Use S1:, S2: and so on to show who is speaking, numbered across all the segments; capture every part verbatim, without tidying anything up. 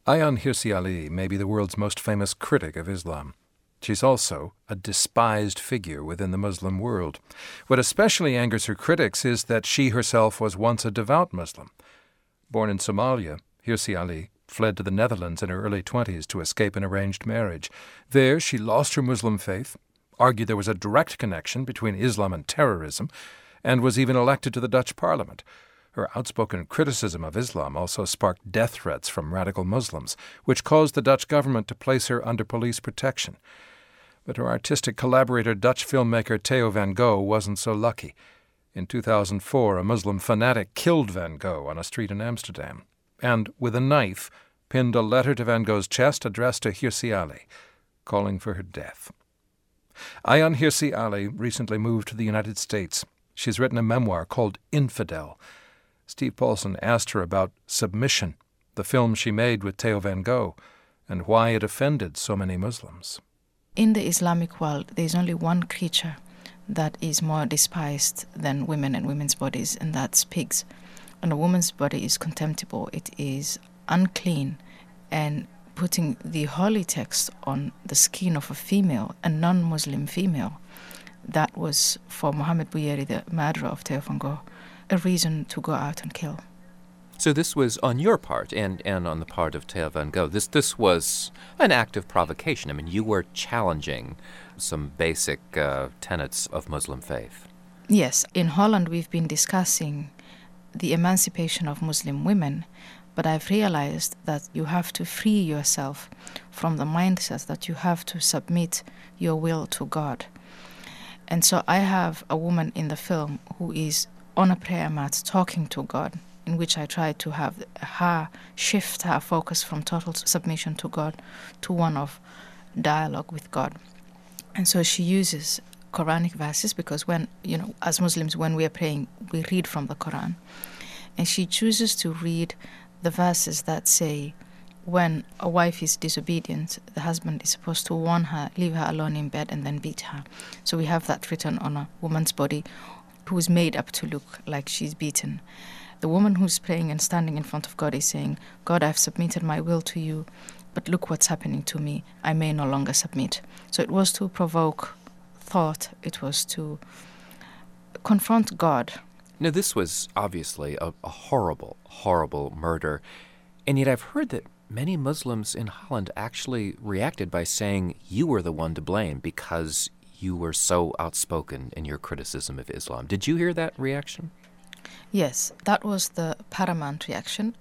S1: Ayaan Hirsi Ali may be the world's most famous critic of Islam. She's also a despised figure within the Muslim world. What especially angers her critics is that she herself was once a devout Muslim. Born in Somalia, Hirsi Ali fled to the Netherlands in her early twenties to escape an arranged marriage. There she lost her Muslim faith, argued there was a direct connection between Islam and terrorism, and was even elected to the Dutch parliament. Her outspoken criticism of Islam also sparked death threats from radical Muslims, which caused the Dutch government to place her under police protection. But her artistic collaborator, Dutch filmmaker Theo van Gogh, wasn't so lucky. In two thousand four, a Muslim fanatic killed Van Gogh on a street in Amsterdam, and, with a knife, pinned a letter to Van Gogh's chest addressed to Hirsi Ali, calling for her death. Ayaan Hirsi Ali recently moved to the United States. She's written a memoir called Infidel. Steve Paulson asked her about Submission, the film she made with Theo van Gogh, and why it offended so many Muslims.
S2: In the Islamic world, there is only one creature that is more despised than women and women's bodies, and that's pigs. And a woman's body is contemptible. It is unclean, and putting the holy text on the skin of a female, a non-Muslim female, that was, for Mohamed Bouyeri, the murderer of Theo van Gogh, a reason to go out and kill.
S3: So this was on your part and, and on the part of Theo van Gogh. This this was an act of provocation. I mean, you were challenging some basic uh, tenets of Muslim faith.
S2: Yes. In Holland, we've been discussing the emancipation of Muslim women, but I've realized that you have to free yourself from the mindset that you have to submit your will to God. And so I have a woman in the film who is on a prayer mat talking to God, in which I try to have her shift her focus from total submission to God to one of dialogue with God. And so she uses Quranic verses because when, you know, as Muslims, when we are praying, we read from the Quran. And she chooses to read the verses that say, when a wife is disobedient, the husband is supposed to warn her, leave her alone in bed, and then beat her. So we have that written on a woman's body who is made up to look like she's beaten. The woman who's praying and standing in front of God is saying, God, I've submitted my will to you, but look what's happening to me. I may no longer submit. So it was to provoke thought. It was to confront God.
S3: Now, this was obviously a, a horrible, horrible murder. And yet I've heard that many Muslims in Holland actually reacted by saying you were the one to blame because you were so outspoken in your criticism of Islam. Did you hear that reaction?
S2: Yes, that was the paramount reaction.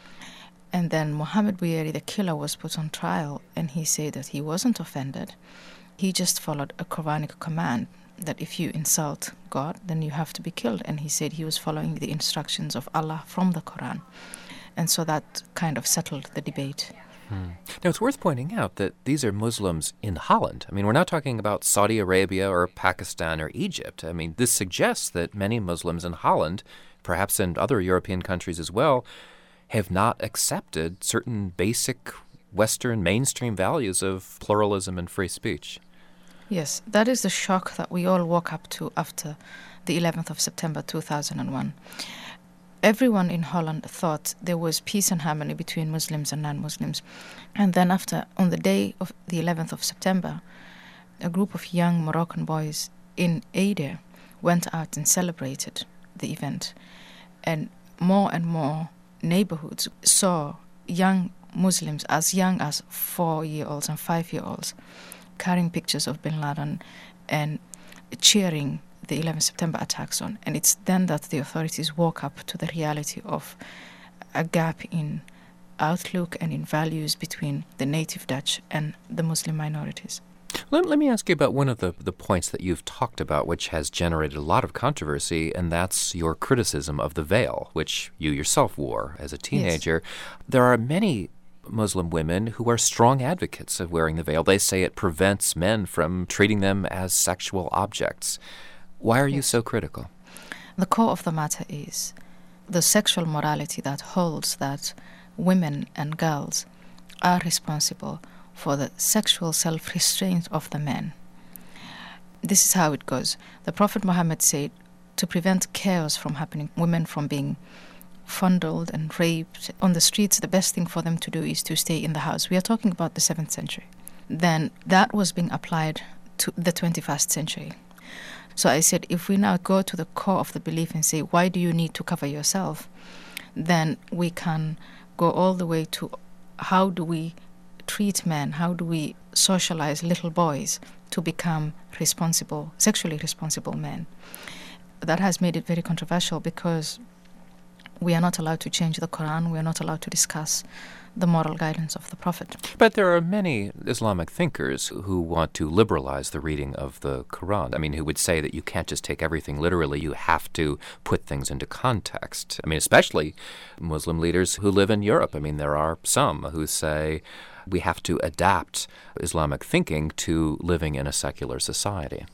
S2: And then Mohamed Bouyeri, the killer, was put on trial, and he said that he wasn't offended. He just followed a Quranic command that if you insult God, then you have to be killed. And he said he was following the instructions of Allah from the Quran. And so that kind of settled the debate.
S3: Hmm. Now, it's worth pointing out that these are Muslims in Holland. I mean, we're not talking about Saudi Arabia or Pakistan or Egypt. I mean, this suggests that many Muslims in Holland, perhaps in other European countries as well, have not accepted certain basic Western mainstream values of pluralism and free speech.
S2: Yes, that is the shock that we all woke up to after the eleventh of September two thousand one. Everyone in Holland thought there was peace and harmony between Muslims and non-Muslims. And then after, on the day of the eleventh of September, a group of young Moroccan boys in Ede went out and celebrated the event. And more and more neighborhoods saw young Muslims, as young as four-year-olds and five-year-olds, carrying pictures of bin Laden and cheering the eleventh of September attacks on. And it's then that the authorities woke up to the reality of a gap in outlook and in values between the native Dutch and the Muslim minorities.
S3: Let, let me ask you about one of the, the points that you've talked about, which has generated a lot of controversy, and that's your criticism of the veil, which you yourself wore as a teenager. Yes. There are many Muslim women who are strong advocates of wearing the veil. They say it prevents men from treating them as sexual objects. Why are yes. you so critical?
S2: The core of the matter is the sexual morality that holds that women and girls are responsible for the sexual self-restraint of the men. This is how it goes. The Prophet Muhammad said, to prevent chaos from happening, women from being fondled and raped on the streets, the best thing for them to do is to stay in the house. We are talking about the seventh century. Then that was being applied to the twenty-first century. So I said, if we now go to the core of the belief and say, why do you need to cover yourself? Then we can go all the way to how do we treat men, how do we socialize little boys to become responsible, sexually responsible men. That has made it very controversial because we are not allowed to change the Quran, we are not allowed to discuss the moral guidance of the Prophet.
S3: But there are many Islamic thinkers who want to liberalize the reading of the Quran. I mean, who would say that you can't just take everything literally, you have to put things into context. I mean, especially Muslim leaders who live in Europe. I mean, there are some who say we have to adapt Islamic thinking to living in a secular society.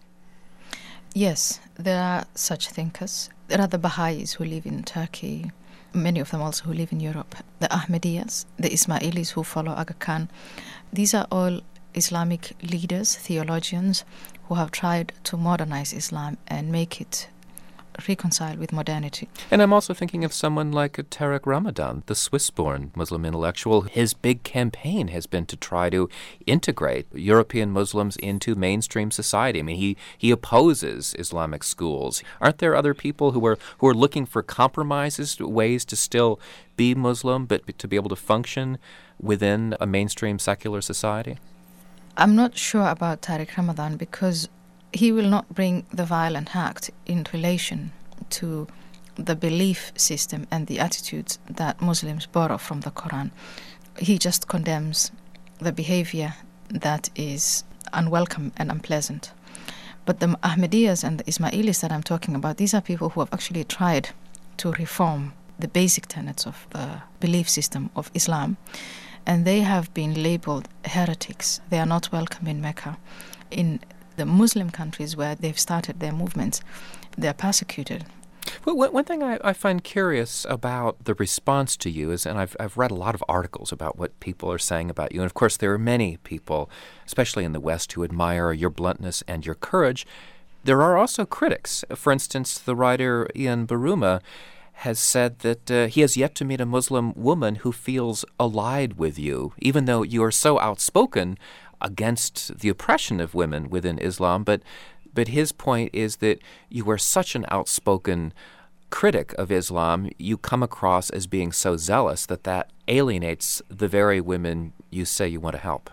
S2: Yes, there are such thinkers. There are the Baha'is who live in Turkey, many of them also who live in Europe, the Ahmadiyyas, the Ismailis who follow Aga Khan. These are all Islamic leaders, theologians, who have tried to modernize Islam and make it reconcile with modernity.
S3: And I'm also thinking of someone like Tariq Ramadan, the Swiss-born Muslim intellectual. His big campaign has been to try to integrate European Muslims into mainstream society. I mean, he, he opposes Islamic schools. Aren't there other people who are who are looking for compromises, ways to still be Muslim, but to be able to function within a mainstream secular society?
S2: I'm not sure about Tariq Ramadan because he will not bring the violent act in relation to the belief system and the attitudes that Muslims borrow from the Quran. He just condemns the behavior that is unwelcome and unpleasant. But the Ahmadiyyas and the Ismailis that I'm talking about, these are people who have actually tried to reform the basic tenets of the belief system of Islam, and they have been labeled heretics. They are not welcome in Mecca. In the Muslim countries where they've started their movements, they're persecuted.
S3: Well, one thing I, I find curious about the response to you is, and I've, I've read a lot of articles about what people are saying about you, and of course there are many people, especially in the West, who admire your bluntness and your courage. There are also critics. For instance, the writer Ian Buruma has said that uh, he has yet to meet a Muslim woman who feels allied with you, even though you are so outspoken against the oppression of women within Islam. But but his point is that you are such an outspoken critic of Islam, you come across as being so zealous that that alienates the very women you say you want to help.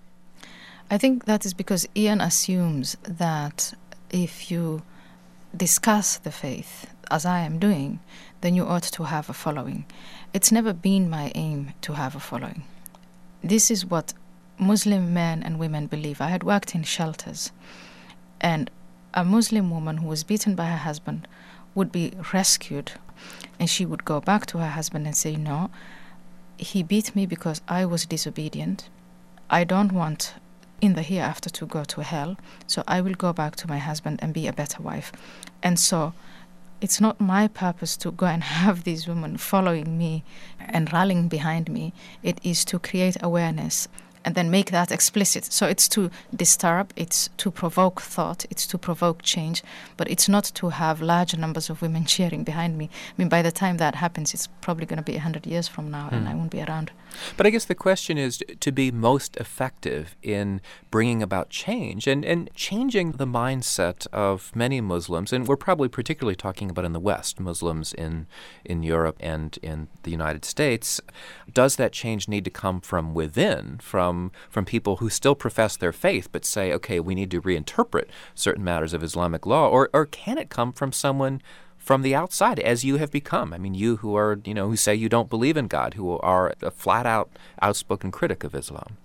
S2: I think that is because Ian assumes that if you discuss the faith, as I am doing, then you ought to have a following. It's never been my aim to have a following. This is what Muslim men and women believe. I had worked in shelters, and a Muslim woman who was beaten by her husband would be rescued, and she would go back to her husband and say, no, he beat me because I was disobedient. I don't want in the hereafter to go to hell, so I will go back to my husband and be a better wife. And so it's not my purpose to go and have these women following me and rallying behind me. It is to create awareness and then make that explicit. So it's to disturb, it's to provoke thought, it's to provoke change, but it's not to have large numbers of women cheering behind me. I mean, by the time that happens, it's probably going to be one hundred years from now, hmm. and I won't be around.
S3: But I guess the question is to be most effective in bringing about change and, and changing the mindset of many Muslims, and we're probably particularly talking about in the West, Muslims in, in Europe and in the United States. Does that change need to come from within, from from people who still profess their faith but say, okay, we need to reinterpret certain matters of Islamic law, or or can it come from someone from the outside, as you have become? I mean, you who are, you know, who say you don't believe in God, who are a flat-out, outspoken critic of Islam.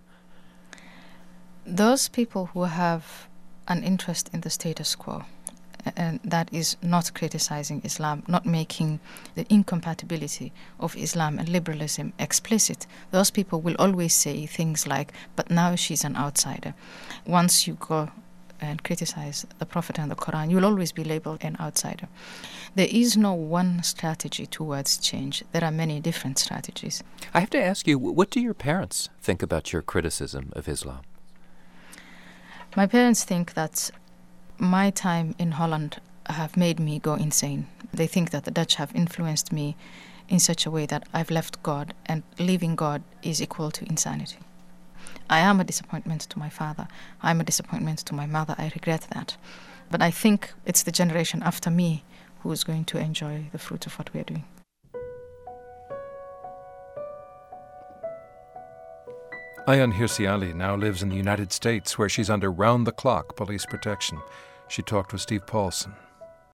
S2: Those people who have an interest in the status quo, and that is not criticizing Islam, not making the incompatibility of Islam and liberalism explicit, those people will always say things like, but now she's an outsider. Once you go and criticize the Prophet and the Quran, you'll always be labeled an outsider. There is no one strategy towards change. There are many different strategies.
S3: I have to ask you, what do your parents think about your criticism of Islam?
S2: My parents think that my time in Holland have made me go insane. They think that the Dutch have influenced me in such a way that I've left God, and leaving God is equal to insanity. I am a disappointment to my father. I'm a disappointment to my mother. I regret that. But I think it's the generation after me who is going to enjoy the fruit of what we are doing.
S1: Ayaan Hirsi Ali now lives in the United States, where she's under round-the-clock police protection. She talked with Steve Paulson.